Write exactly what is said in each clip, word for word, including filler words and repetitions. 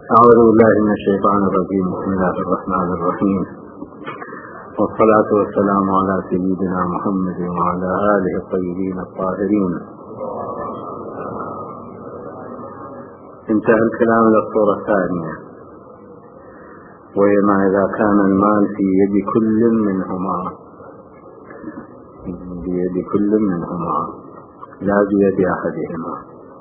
أعوذ بالله من الشيطان الرجيم. بسم الله الرحمن الرحيم، والصلاة والسلام على سيدنا محمد وعلى آله الطيبين الطاهرين. انتهى الكلام إلى الصورة الثانية، وهي ما إذا كان المال في يد كل منهما بيد كل منهما لا بيد أحدهما.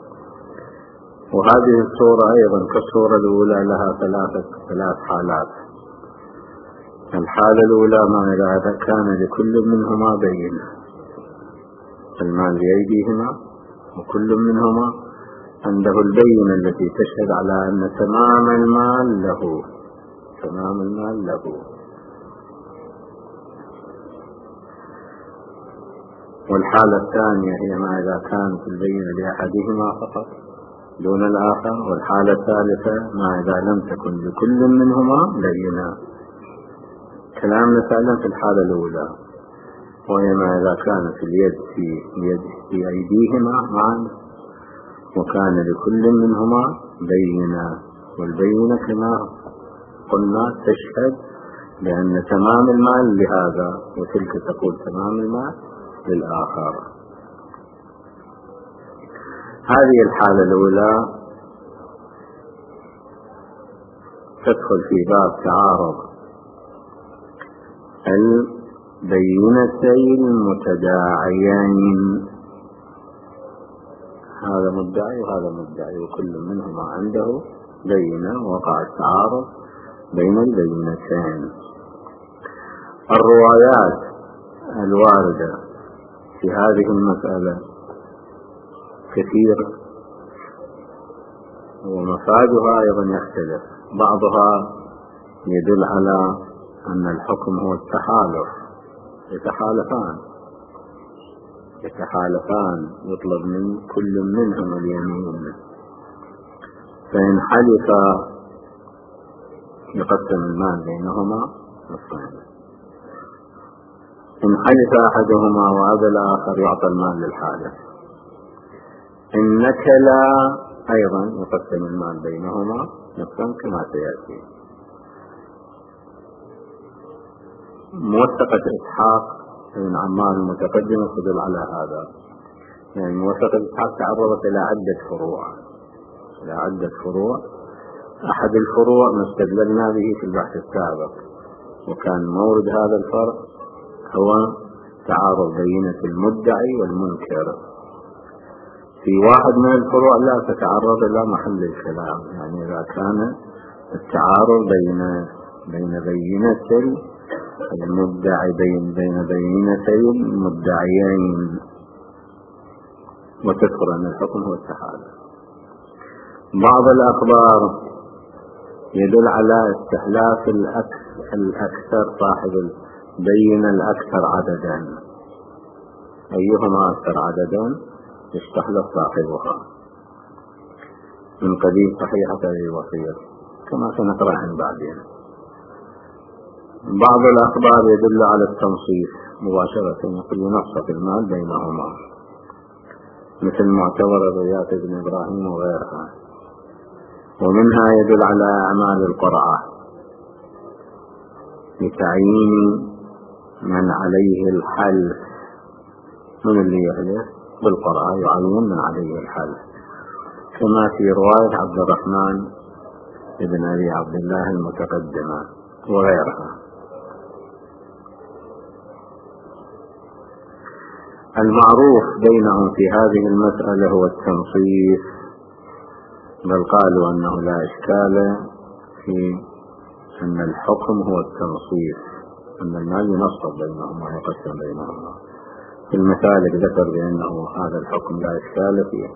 وهذه الصورة أيضا كالصورة الأولى لها ثلاثة ثلاث حالات. الحالة الأولى ما إذا كان لكل منهما بين المال بأيديهما، وكل منهما عنده البينة التي تشهد على أن تمام المال له تمام المال له والحالة الثانية هي ما إذا كانت البينة لأحدهما فقط دون الآخر. والحالة الثالثة ما إذا لم تكن لكل منهما بينة. كلامنا فعلا في الحالة الأولى، وهي ما إذا كانت اليد في يد في أيديهما معا، وكان لكل منهما بينة، والبينة كما قلنا تشهد بأن تمام المال لهذا، وتلك تقول تمام المال للآخر. هذه الحالة الأولى تدخل في باب تعارض البينتين المتداعيين، هذا مدعي وهذا مدعي، وكل منهما عنده بينة، وقع التعارض بين البينتين. الروايات الواردة في هذه المسألة كثير، ومفادها أيضا يختلف. بعضها يدل على أن الحكم هو التحالف، يتحالفان يتحالفان يطلب من كل منهم اليمين، فإن حلف يقسم المال بينهما نصفين، إن حلف أحدهما وأبى الآخر يعطى المال للحالف، إن نكلا أيضا يقسم المال بينهما نصفا كما سيأتي. موثقة إسحاق بن عمار المتقدمة تدل على هذا، يعني موثقة إسحاق تعرضت إلى عدة فروع إلى عدة فروع أحد الفروع ما استدللنا به في البحث السابق، وكان مورد هذا الفرق هو تعارض بينة المدعي والمنكر. في واحد من الفروع لا تتعرض إلى محل الكلام، يعني إذا كان التعارض بين بين بينة المدعي بين بين بينتي المدعيين، وتذكر أن الحكم هو التحالف. بعض الأخبار يدل على استحلاف الأكثر صاحب البينة الأكثر عددا، أيهما أكثر عددا يستحلف صاحبها من قبيل صحيحة الوصية كما سنقرأ عن بعدين. بعض الأخبار يدل على التنصيف مباشرة، يقول ينصف المال بينهما، مثل معتبر الرياض بن إبراهيم وغيرها. ومنها يدل على أعمال القرعة لتعيين من عليه الحلف، من اللي يحلف بالقرعة يعين من عليه الحلف، كما في رواية عبد الرحمن بن أبي عبد الله المتقدمة وغيرها. المعروف بينهم في هذه المسألة هو التنصيف، بل قالوا أنه لا إشكال في أن الحكم هو التنصيف، أن المال ينصف بينهم ويقسم بينهم. في المسالك ذكر بأنه هذا الحكم لا إشكال فيه،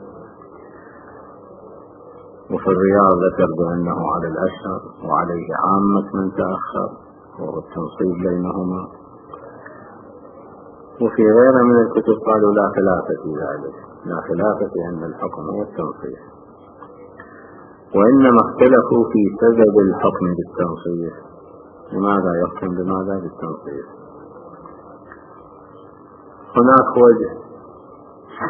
وفي الرياض ذكر بأنه على الأشهر وعليه عامة من تأخر وهو التنصيف بينهما. وفي غيرها من الكتب قالوا لا خلاف في ذلك، لا خلاف في أن الحكم هو التنصيف، وإنما اختلفوا في سبب الحكم بالتنصيف، لماذا يحكم بماذا بالتنصيف. هناك وجه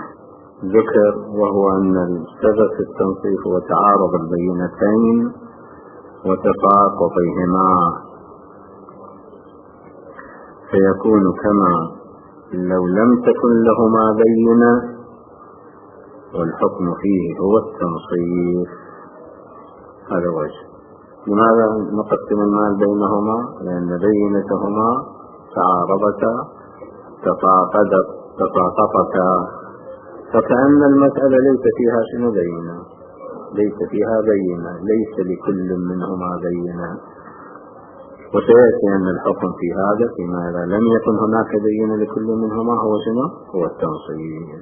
ذكر، وهو أن السبب في التنصيف هو تعارض البينتين وتساقطهما، فيكون كما لو لم تكن لهما بينة والحكم فيه هو التنصيف. هذا وجه. لماذا نقسم المال بينهما؟ لأن بينتهما تعارضتا تساقطتا، فكأن المسألة ليس فيها شنو بينة، ليس فيها بينة، ليس لكل منهما بينة. وسيأتي أن الحكم في هذا فيما إذا لم يكن هناك بينة لكل منهما هو شنو؟ هو التنصيف.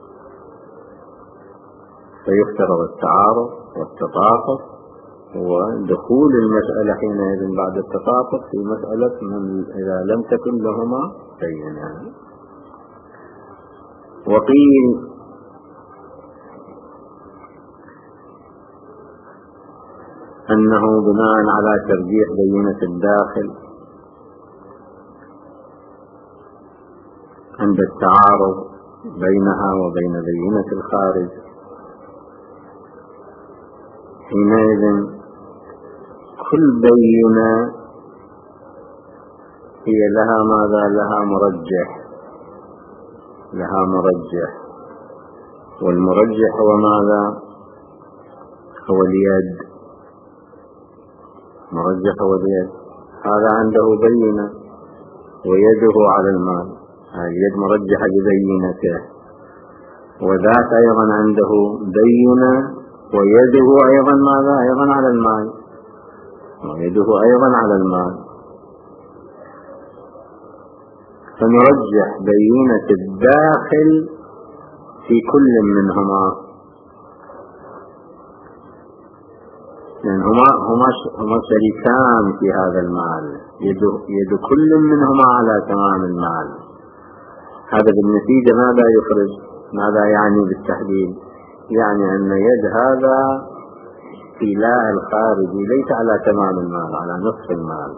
فيفترض التعارض والتطابق ودخول المسألة حينئذ بعد التطابق في مسألة من إذا لم تكن لهما بينة. وقيل أنه بناء على ترجيح بينة الداخل عند التعارض بينها وبين بينة الخارج، حينئذ كل بينة هي لها ماذا؟ لها مرجح، لها مرجح، والمرجح هو ماذا؟ هو اليد. مرجح هو اليد. هذا عنده بينة ويده على المال، اليد مرجحة ببينته، وذاك أيضا عنده بينة ويده أيضا ماذا؟ أيضا على المال، ويده أيضا على المال. فنرجح بينة الداخل في كل منهما، لأن يعني هما هما هما شريكان في هذا المال، يد يد كل منهما على تمام المال. هذا بالنتيجة ماذا يخرج؟ ماذا يعني بالتحديد؟ يعني أن يد هذا في لا الخارجي ليس على تمام المال، على نصف المال،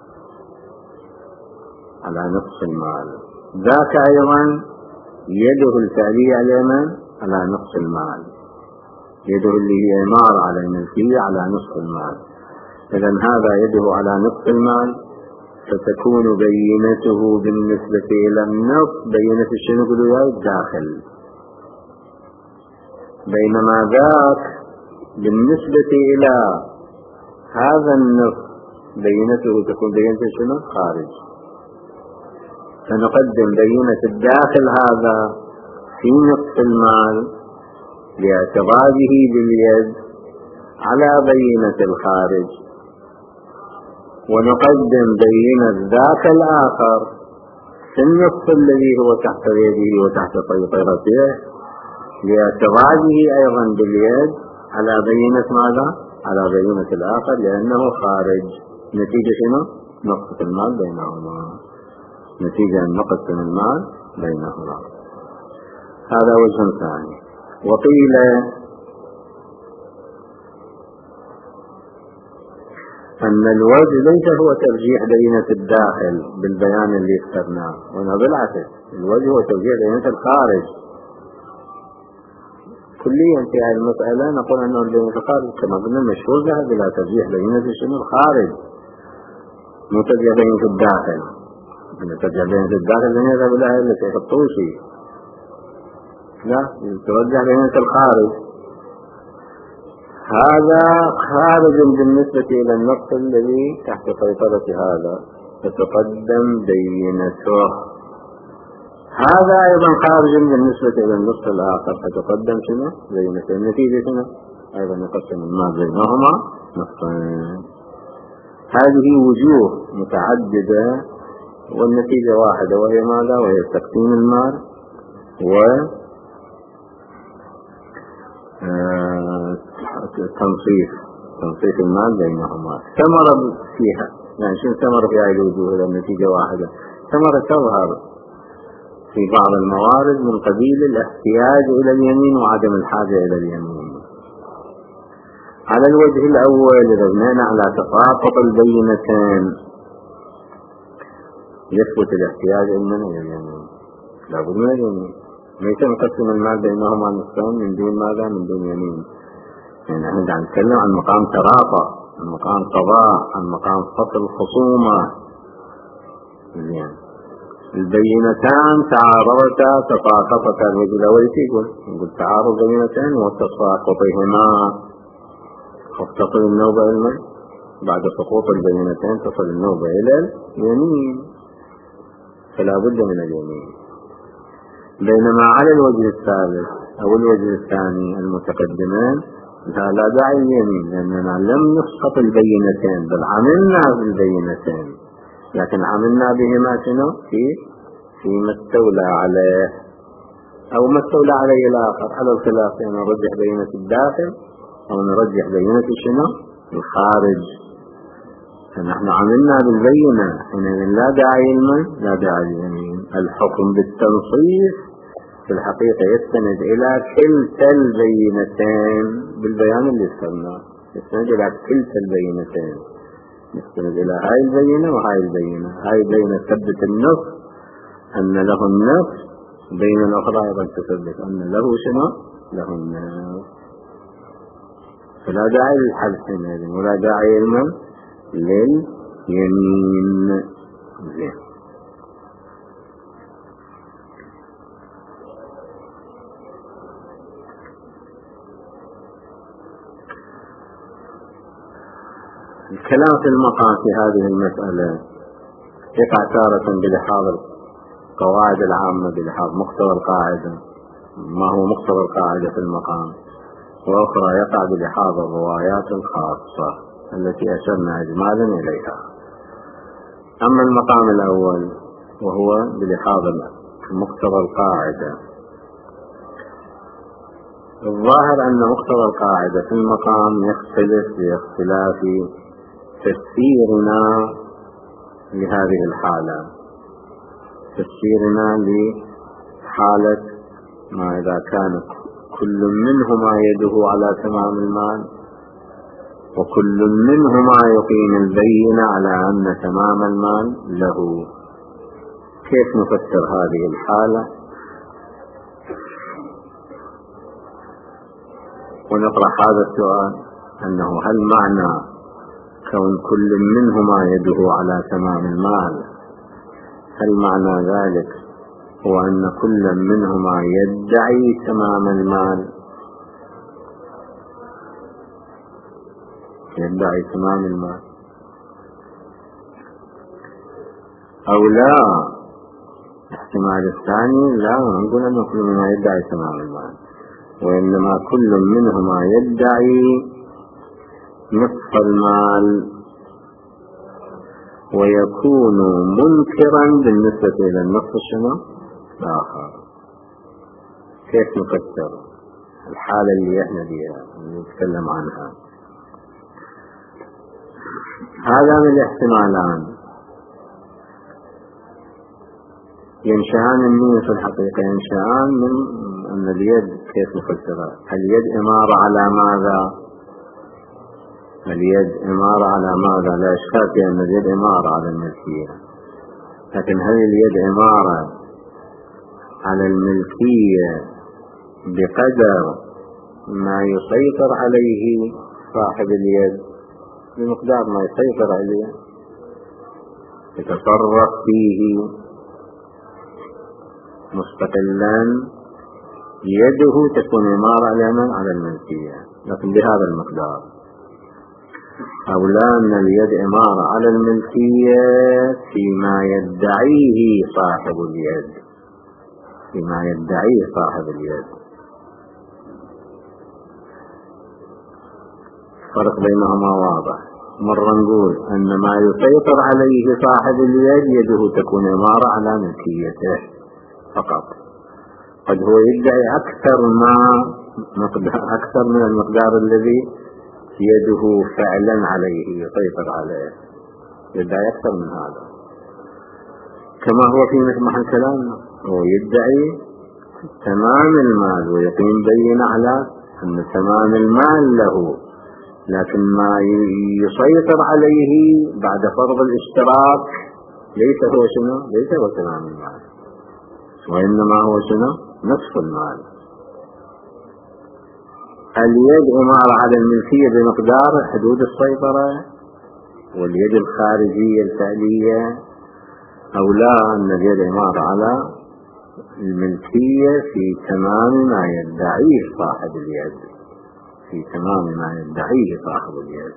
على نصف المال. ذاك أيضا يده الفعلية على على نصف المال، يده اللي هي إمارة على الملكية على نصف المال. إذن هذا يده على نصف المال، فتكون بينته بالنسبة إلى النصف بينة الشنو قلوا الداخل، بينما ذاك بالنسبة إلى هذا النصف بينته تكون بينة شنو؟ خارج. فنقدم بينة الداخل هذا في نصف المال لاعتراضه باليد على بينة الخارج، ونقدم بينة ذاك الآخر في النصف الذي هو تحت يده وتحت سيطرته لاعتراضه أيضا باليد على بينة ماذا؟ على بينة الآخر، لأنه خارج. نتيجة شنو؟ نقص المال بينهما، نتيجة نقص المال بينهما. هذا وجه ثاني. وقيل أن الوجه ليس هو ترجيح بينة الداخل بالبيان اللي اخترناه، وأنه بالعكس الوجه هو ترجيح بينة الخارج كليا في هذه المسألة. نقول أنه بينة الخارج كما قلنا المشهور لها بلا ترجيح بينة شنو الخارج، مو ترجيح بينة الداخل. أن ترجيح بينة الداخل لن يذهب لها إلا شيخ الطوشي، لا ترجح بينة الخارج. هذا خارج بالنسبة إلى النص الذي تحت سيطرة هذا، فتقدم بينته. هذا أيضا خارج بالنسبة إلى النص الآخر، فتقدم شنو؟ بينته. النتيجة شنو؟ أيضا يقسم المال بينهما نصفين. هذه وجوه متعددة والنتيجة واحدة، وهي ماذا؟ وهي تقسيم المال و تنصيف تنصيف المال بينهما. ثمرة فيها، يعني شنو ثمرة في هذه الوجوه؟ إلى النتيجة واحدة. ثمرة تظهر في بعض الموارد من قبيل الاحتياج إلى اليمين وعدم الحاجة إلى اليمين. على الوجه الأول إذا بنينا على تساقط البينتين يثبت الاحتياج إننا إلى اليمين، لابد من اليمين. ليس نقسم المال بينهما نصفين من دون ماذا؟ من دون يمين. يعني نحن عم نتكلم عن مقام تراطى، المقام قضاء، المقام فصل خصومة. زين، البينتان تعارضتا تساقطتا. الوجه الأول يقول نقول تعارض بينتان وتساقطهما، تصل النوبة إلى المن، بعد سقوط البينتين تصل النوبة إلى اليمين، فلا بد من اليمين. بينما على الوجه الثالث أو الوجه الثاني المتقدمان لا داعي اليمين، لأننا لم نسقط البينتين بل عملنا بالبينتين، لكن عملنا بهما شنو؟ في فيما استولى عليه أو ما استولى عليه الآخر، على الخلاف، يعني نرجح بينة الداخل أو نرجح بينة شنو؟ الخارج. فنحن عملنا بالبينة، حينئذ لا داعي المن، لا داعي اليمين. الحكم بالتنصيص في الحقيقة يستند إلى كلتا البينتين بالبيان اللي استمناه، يستند إلى كلتا البينتين، يستند إلى هاي البينة وهاي البينة. هاي البينة تثبت النص أن له النص، بين الأخرى أيضا تثبت أن له شنو؟ له النص. فلا داعي للحذف حينئذ، ولا داعي المن لليمين. زين، الكلام في المقام في هذه المسألة يقع تارة بلحاظ القواعد العامة، بلحاظ مقتضى القاعدة، ما هو مقتضى القاعدة في المقام، وأخرى يقع بلحاظ الروايات الخاصة التي أشرنا إجمالا إليها. أما المقام الأول وهو بلحاظ مقتضى القاعدة، الظاهر أن مقتضى القاعدة في المقام يختلف باختلاف تفسيرنا لهذه الحالة، تفسيرنا لحالة ما إذا كان كل منهما يده على تمام المال وكل منهما يقيم البينة على أن تمام المال له. كيف نفسر هذه الحالة؟ ونطرح هذا السؤال، أنه هل معنى كون كل منهما يده على تمام المال، هل معنى ذلك هو أن كل منهما يدعي تمام المال، يدعي تمام المال، أو لا؟ الاحتمال الثاني لا نقول أن كل منهما يدعي تمام المال، وإنما كل منهما يدعي نصف المال ويكون منكرا بالنسبة إلى النصف شنو؟ الآخر. كيف نفسر الحالة اللي احنا بيها نتكلم عنها؟ هذا من الاحتمالان ينشأان منه في الحقيقة، ينشأان من أن اليد، كيف نفسرها؟ اليد إمارة على ماذا؟ اليد إمارة على ماذا؟ لا إشكال في أن اليد إمارة على الملكية، لكن هل اليد إمارة على الملكية بقدر ما يسيطر عليه صاحب اليد، بمقدار ما يسيطر عليه يتصرف فيه مستقلا، يده تكون إمارة على الملكية لكن بهذا المقدار، أو لا أن اليد إمارة على الملكية فيما يدعيه صاحب اليد، فيما يدعيه صاحب اليد. فرق بينهما واضح. مرة نقول أن ما يسيطر عليه صاحب اليد يده تكون إمارة على ملكيته فقط، قد هو يدعي أكثر ما مقدار، أكثر من المقدار الذي يده فعلا عليه يسيطر عليه، يدعي أكثر من هذا، كما هو في محل كلامنا، هو يدعي تمام المال ويقيم بينة على أن تمام المال له، لكن ما يسيطر عليه بعد فرض الاشتراك ليس هو شنو؟ ليس هو تمام المال، وإنما هو شنو؟ نصف المال. اليد إمارة على الملكية بمقدار حدود السيطرة، واليد الخارجية الفعلية أو لا، أن اليد إمارة على الملكية في تمام ما يدعيه صاحب اليد، في تمام ما يدعيه صاحب اليد.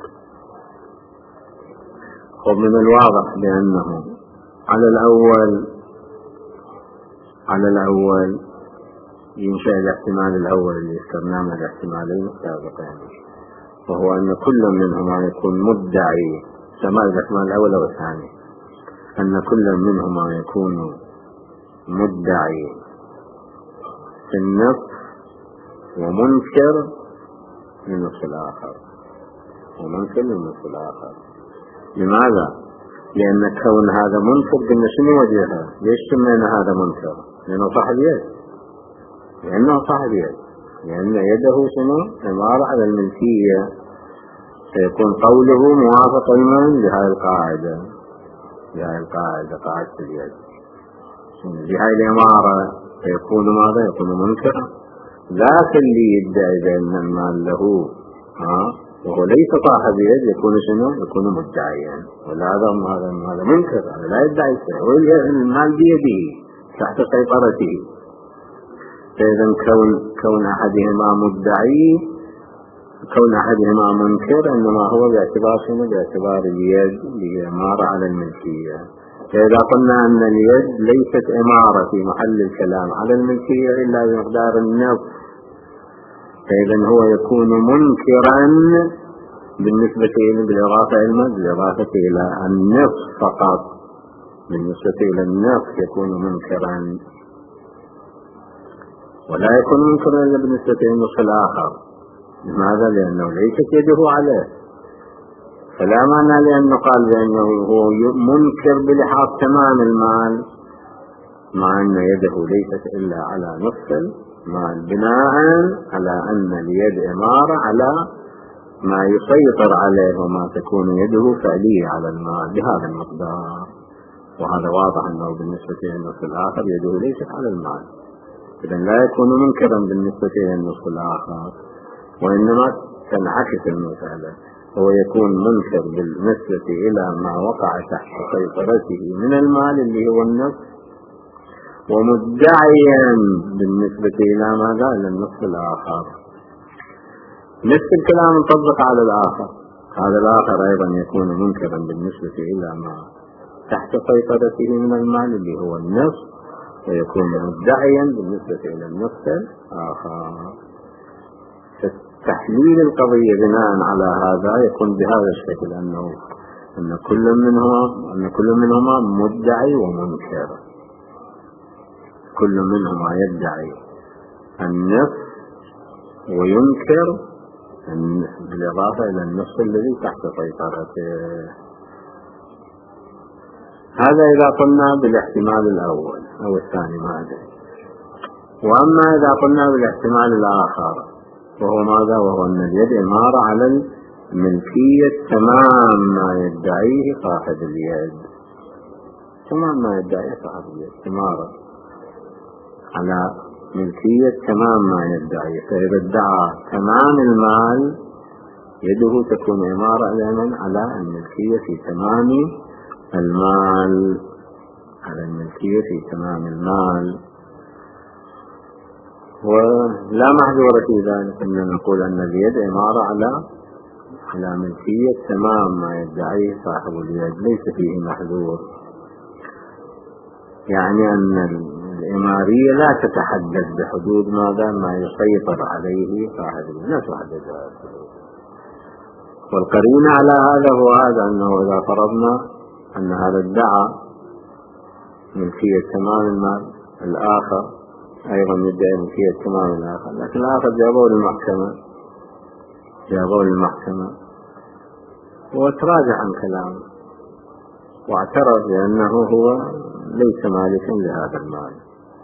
ومن الواضح بأنه على الأول على الأول ينشأ الاحتمال الأول اللي ذكرناه من الاحتمالين السابقين، وهو أن كل منهما يكون مدعي، سواء الاحتمال الأول أو الثاني، أن كل منهما يكون مدعي في النصف ومنكر للنصف الآخر، ومنكر للنصف الآخر. لماذا؟ لأن كون هذا منكر قلنا شنو وجهها؟ ليش سمينا هذا منكر؟ لأنه صاحب يد، لأنه صاحب يد، لأن يده شنو؟ إمارة على الملكية، فيكون قوله موافقا لهذه القاعدة، لهذه القاعدة قاعدة اليد، لهذه الإمارة فيكون ماذا؟ يكون منكرا. ذاك اللي يدعي بأن المال له ها وهو ليس صاحب يد يكون شنو؟ يكون مدعيا، ولا هذا هذا منكر، هذا لا يدعي شيء، والمال بيده تحت سيطرته. فإذا كون كون أحدهما مدعي، كون أحدهما منكر، إنما هو باعتبار شنو؟ باعتبار اليد لإمارة على الملكية. فإذا قلنا أن اليد ليست إمارة في محل الكلام على الملكية إلا بمقدار النصف، فإذا هو يكون منكرا بالنسبة إلى بالإضافة إلى بالإضافة إلى النصف فقط، بالنسبة إلى النصف يكون منكرا، ولا يكون منكرا إلا بالنسبة إلى النصف الآخر. لماذا؟ لأنه ليست يده عليه، فلا معنى لأنه قال بأنه هو منكر بلحاظ تمام المال، مع أن يده ليست إلا على نصف المال، بناء على أن اليد إمارة على ما يسيطر عليه وما تكون يده فعلية على المال بهذا المقدار. وهذا واضح أنه بالنسبة للنصف الآخر يده ليست على المال، إذن لا يكون منكرا بالنسبة للنصف الآخر، وإنما تنعكس المسألة، هو يكون منكر بالنسبة إلى ما وقع تحت سيطرته من المال اللي هو النصف، ومدعيا بالنسبة إلى ماذا؟ إلى النصف الآخر. نفس الكلام ينطبق على الآخر، هذا الآخر أيضا يكون منكرا بالنسبة إلى ما تحت سيطرته من المال اللي هو النصف، ويكون مدعيا بالنسبة إلى النصف الآخر. تحليل القضية بناء على هذا يكون بهذا الشكل، أنه أن كل منهما أن كل منهما مدعي ومنكر، كل منهما يدعي النصف وينكر بالإضافة إلى النصف الذي تحت سيطرته. هذا إذا قلنا بالاحتمال الأول أو الثاني ما أدري. وأما إذا قلنا بالاحتمال الآخر وهو ماذا؟ وهو أن اليد إمارة على الملكية تمام ما يدعيه صاحب اليد، تمام ما يدعيه صاحب اليد، إمارة على ملكية تمام ما يدعيه. فإذا ادعى تمام المال يده تكون إمارة على الملكية في تمام المال، على الملكية في تمام المال. ولا محذور في ذلك أن نقول أن اليد إمارة على على ملكية تمام ما يدعيه صاحب اليد، ليس فيه محذور. يعني أن الإمارية لا تتحدد بحدود ماذا؟ ما يسيطر عليه صاحب اليد، لا تحدد هذا الحدود. والقرينة على هذا هو هذا، أنه إذا فرضنا أن هذا ادعى ملكية تمام المال، الآخر أيضا يدعي ملكية تمام الآخر، لكن الآخر جابوه للمحكمة جابوه للمحكمة وتراجع عن كلامه واعترف بأنه هو ليس مالكا لهذا المال.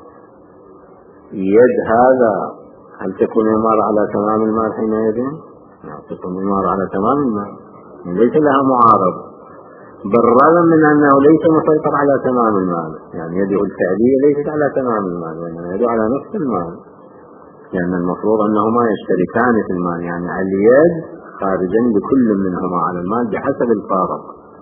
يد هذا هل تكون إمارة على تمام المال حينئذ؟ نعم، تكون إمارة على تمام المال، ليس لها معارض، بالرغم من أنه ليس مسيطر على تمام المال، يعني يده الفعلية ليست على تمام المال، وإنما يده على نصف المال. لأن المفروض أنهما يشتركان في المال، يعني اليد خارجا بكل منهما على المال بحسب الفارق.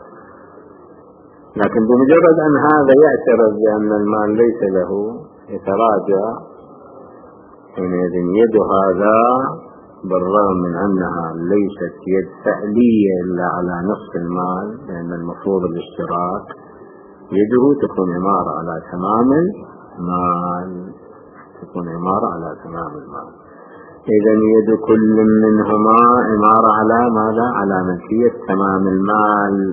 لكن بمجرد أن هذا يعترف بأن المال ليس له يتراجع، حينئذ يد هذا بالرغم من أنها ليست يد فعلية إلا على نصف المال، لأن المفروض الاشتراك، يده تكون عمارة على تمام المال، تكون عمارة على تمام المال. إذا يد كل منهما عمارة على ماذا؟ على ملكية تمام المال.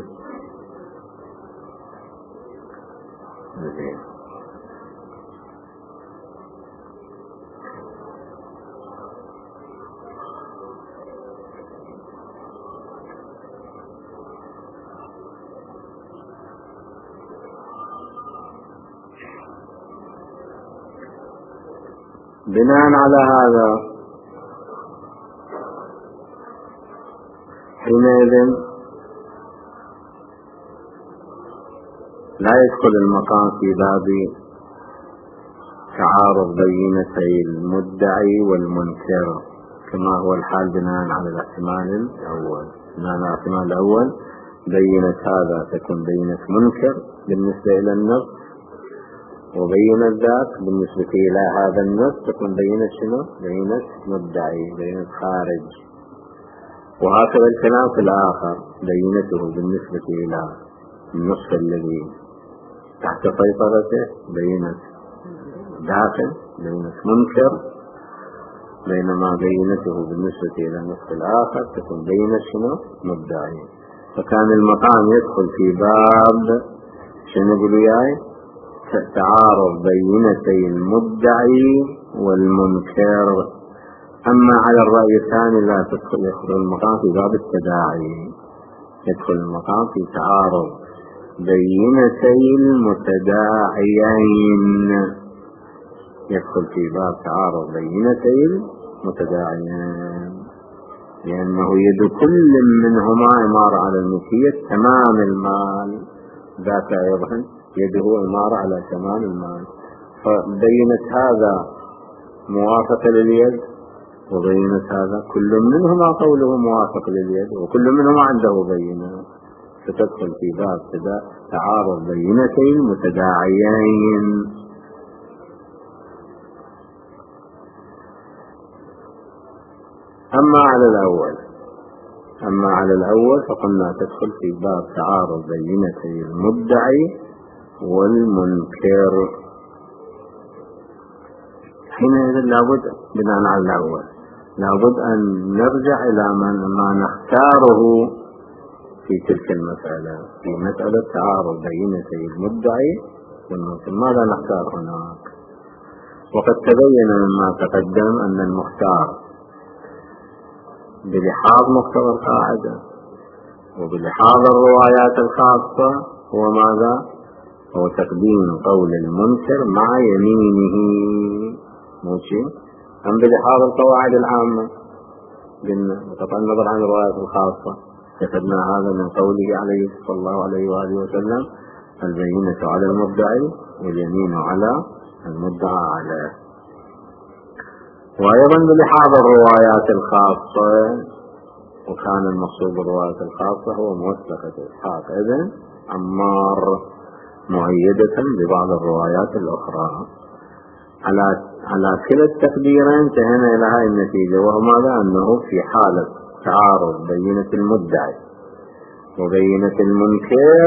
بناء على هذا حينئذ لا يدخل المقام في باب تعارض بينتي المدعي والمنكر كما هو الحال بناء على الاحتمال الأول. بناء على الاحتمال الأول بينة هذا تكون بينة منكر بالنسبة إلى النص، وبينة ذاك بالنسبة إلى هذا النص تكون بينة شنو؟ بينة مدعي، بينة خارج. وهكذا الكلام في الآخر بينته بالنسبة إلى النص الذي تحت سيطرته بينة داخل، بينة منكر، بينما بينته بالنسبة إلى النص الآخر تكون بينة شنو؟ مدعي. فكان المقام يدخل في باب شنو يقولوا ياي؟ تعارض بينتي المدعي والمنكر. أما على الرأي الثاني لا تدخل، يدخل المقام في باب التداعي، يدخل المقام في تعارض بينتي المتداعيين، يدخل في باب تعارض بينتي المتداعيين، لأنه يد كل منهما عمارة على الملكية تمام المال، ذاك أيضا يده عمارة على تمام المال. فبينت هذا موافقة لليد، وبينت هذا كل منهما قوله موافق لليد، وكل منهما عنده بينة، فتدخل في باب تعارض بينتين متداعيين. أما على الأول أما على الأول فقلنا تدخل في باب تعارض بينتي المدعي والمنكر. حينئذ لابد بناء على الأول لابد أن نرجع إلى ما نختاره في تلك المسألة، في مسألة تعارض بينتي المدعي والمنكر، ماذا نختار هناك؟ وقد تبين مما تقدم أن المختار بلحاظ مقتضى القاعدة وبلحاظ الروايات الخاصة هو ماذا؟ هو تقديم قول المنكر مع يمينه، موشي أم بلحاظ القواعد العامة؟ قلنا بقطع النظر عن الروايات الخاصة كتبنا هذا من قوله عليه صلى الله عليه وآله وسلم: البينة على المدعي واليمين على المدعى عليه. وأيضا بلحاظ الروايات الخاصة، وكان المقصود بالروايات الخاصة هو موثقة إسحاق ابن عمار مؤيدة ببعض الروايات الأخرى. على على كلا التقديرين انتهينا إلى هذه النتيجة، وهو ماذا؟ أنه في حالة تعارض بينة المدعي وبينة المنكر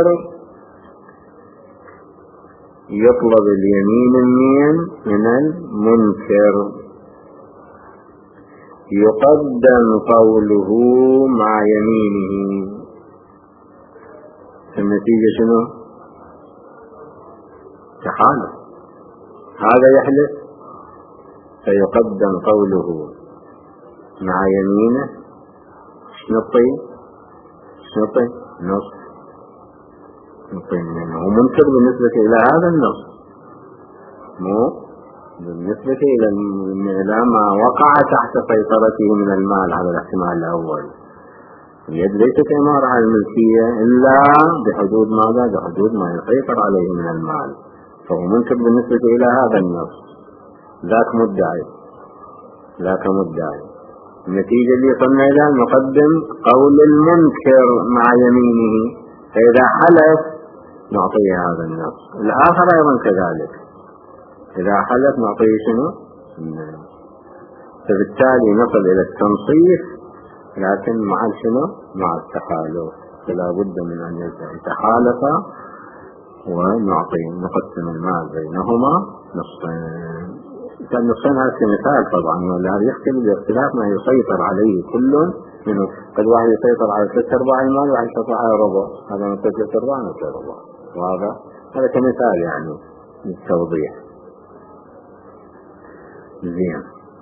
يطلب اليمين من المنكر، يقدم قوله مع يمينه. النتيجة شنو؟ تحالف، هذا يحلف فيقدم قوله مع يمينه. شنطي شنطي نص نصي منه ومنكر بالنسبة إلى هذا النص، مو بالنسبة إلى ما وقع تحت سيطرته من المال على الاحتمال الأول. اليد ليست عمارة على الملكية إلا بحدود ماذا؟ بحدود ما يسيطر عليه من المال، فهو منكر بالنسبة إلى هذا النص، ذاك مدعي. لا كمدعي. النتيجة اللي وصلنا إلى نقدم قول المنكر مع يمينه، فإذا حلف نعطيه هذا النص. الآخر أيضا كذلك، إذا حلف نعطيه شنو؟ فبالتالي نصل إلى التنصيف، لكن مع شنو؟ مع التحالف. فلا بد من أن يتحالف ونعطي نقسم المال بينهما نصفين. كان نصفين هذا مثال طبعا، ولا يختلف باختلاف ما يسيطر عليه كل منه. قد واحد يسيطر على ثلاث أرباع المال وواحد يسيطر على ربع، هذا من ثلاث أرباع من ثلاث أرباع. وهذا هذا كمثال يعني للتوضيح. زين.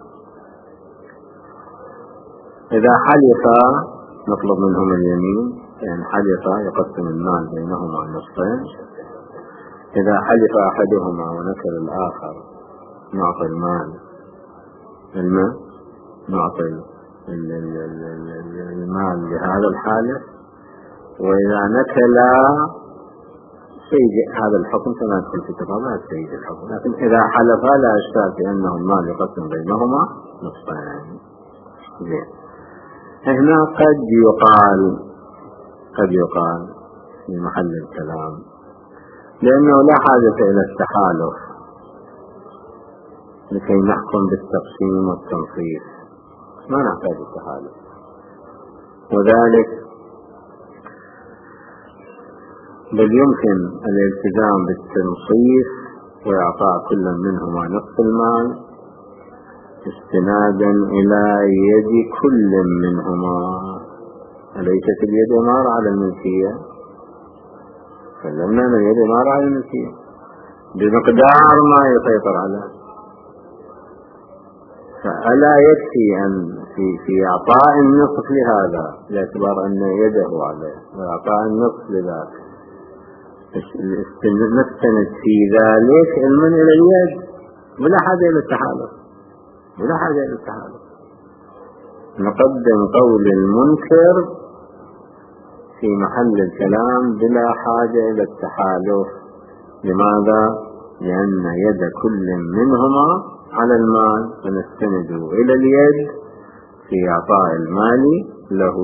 إذا حلف نطلب منهم اليمين، يعني حلف يقسم المال بينهما نصفين. إذا حلف أحدهما ونكر الآخر نعطي المال المال نعطي المال لهذا الحالف. وإذا نكل سيجي هذا الحكم كما يدخل في تفاضل سيجي الحكم، لكن إذا حلفا لا أشتاك أنه المال يقسم بينهما نصفين. زين. هنا قد يقال قد يقال في محل الكلام لأنه لا حاجة إلى التحالف لكي نحكم بالتقسيم والتنصيف، ما نحتاج التحالف. وذلك بل يمكن الالتزام بالتنصيف وإعطاء كل منهما نصف المال استنادا إلى يد كل منهما. أليست اليد إمارة على الملكية؟ سلمنا أن اليد إمارة على الملكية بمقدار ما يسيطر عليه. فألا يكفي أن في في إعطاء النصف لهذا باعتبار أن يده عليه وإعطاء النصف لذاك نستند في ذلك علما إلى اليد بلا حاجة إلى التحالف بلا حاجة إلى التحالف. نقدم قول المنكر في محل الكلام بلا حاجة إلى التحالف. لماذا؟ لأن يد كل منهما على المال فنستند إلى اليد في إعطاء المال له.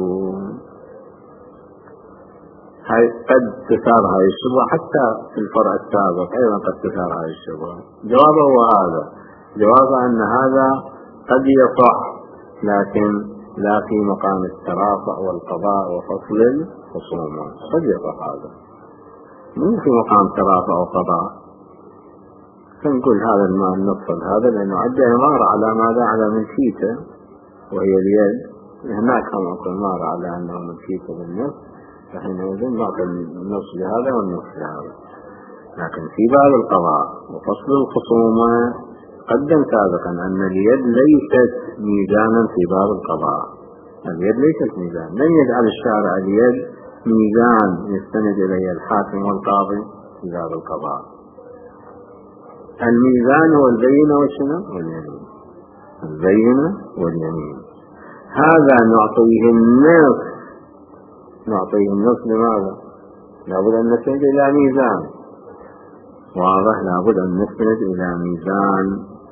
هاي قد تثار هاي الشبهة حتى في الفرع السابق أيضا قد تثار هاي الشبهة. جوابه هو هذا، جوابه أن هذا قد يصح لكن لا في مقام الترافع والقضاء وفصل الخصومة. قد يصح هذا مو في مقام ترافع وقضاء. فنقول هذا المال نفصل هذا لأنه عدى إمارة على ماذا؟ على ملكيته وهي اليد. هناك هم إمارة على أنه ملكيته بالنصف، فحينئذ نعطي النصف لهذا والنصف لهذا. لكن في باب القضاء وفصل الخصومة قدم سابقا أن اليد ليست ميزانا في باب القضاء. اليد ليست ميزان، لن يجعل الشارع اليد ميزان يستند إليه الحاكم والقاضي في باب القضاء. الميزان هو البينة والشنو واليمين، البينة واليمين. هذا نعطيه النصف، نعطيه النصف لماذا؟ لابد أن نستند إلى ميزان واضح، لابد أن نستند إلى ميزان.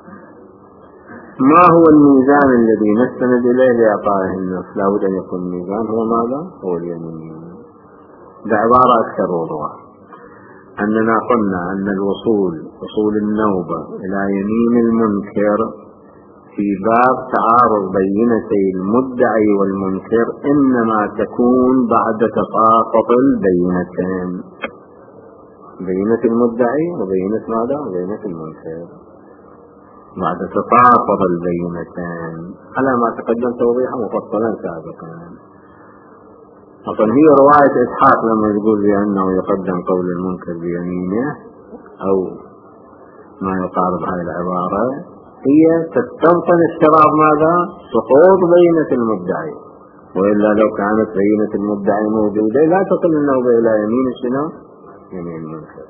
ما هو الميزان الذي نستند إليه لإعطائه النصف؟ لابد أن يكون الميزان هو ماذا؟ هو اليمين. بعبارة أكثر وضوح، أننا قلنا أن الوصول وصول النوبة إلى يمين المنكر في باب تعارض بينتي المدعي والمنكر إنما تكون بعد تساقط البينتين، بينة المدعي وبينة ماذا؟ وبينة المنكر. بعد تساقط البينتين على ما تقدم توضيحا مفصلا سابقا. أصلا هي رواية إسحاق لما يقول بأنه يقدم قول المنكر بيمينه أو ما يقارب هذه العبارة هي تستوطن اشتراط ماذا؟ سقوط بينة المدعي، وإلا لو كانت بينة المدعي موجودة لا تصل النوبة إلى يمين شنو؟ يمين المنكر.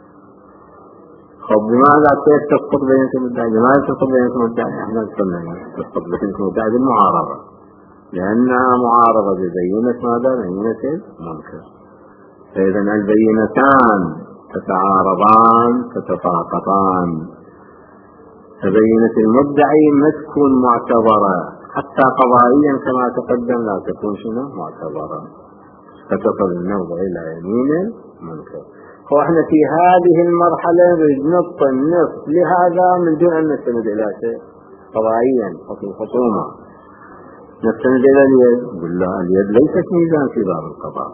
خب بماذا كيف تسقط بينة المدعي؟ لماذا تسقط بينة المدعي؟ احنا قلنا تسقط بينة المدعي بالمعارضة، لأنها معارضة ببينة ماذا؟ بينة المنكر. فإذا البينتان تتعارضان تتساقطان. فبينة المدعي ما تكون معتبرة حتى قضائيا كما تقدم، لا تكون شنو معتبرة، فتصل النوبة إلى يمين المنكر. فإحنا في هذه المرحلة نبط النص لهذا من دون أن نستند إلى شيء قضائيا وفي الخصومة، نستند إلى اليد. بالله اليد ليست ميزان في باب القضاء.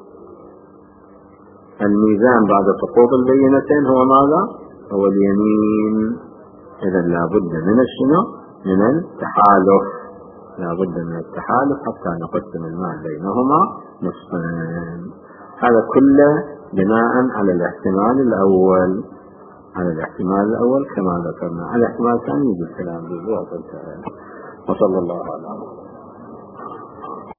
الميزان بعد سقوط البينتين هو ماذا؟ هو اليمين. إذا لابد من الشنو؟ من التحالف، لابد من التحالف حتى نقسم المال بينهما نصفين. هذا كله بناء على الاحتمال الأول، على الاحتمال الأول كما ذكرنا. على الاحتمال الثاني يجي الكلام بالضبط. وصلى الله على محمد.